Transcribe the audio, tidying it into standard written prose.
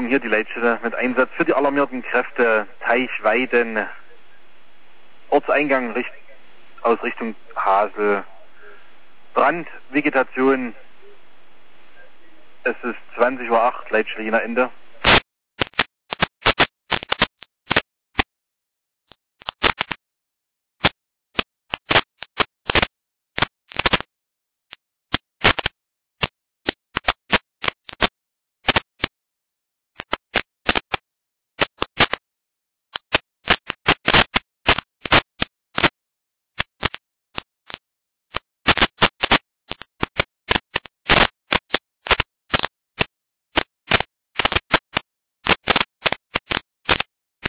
Alarmierung hier, die Leitstelle mit Einsatz für die alarmierten Kräfte Teichweiden, Ortseingang aus Richtung Hasel, Brandvegetation, es ist 20:08 Uhr, Leitstelle Jena Ende.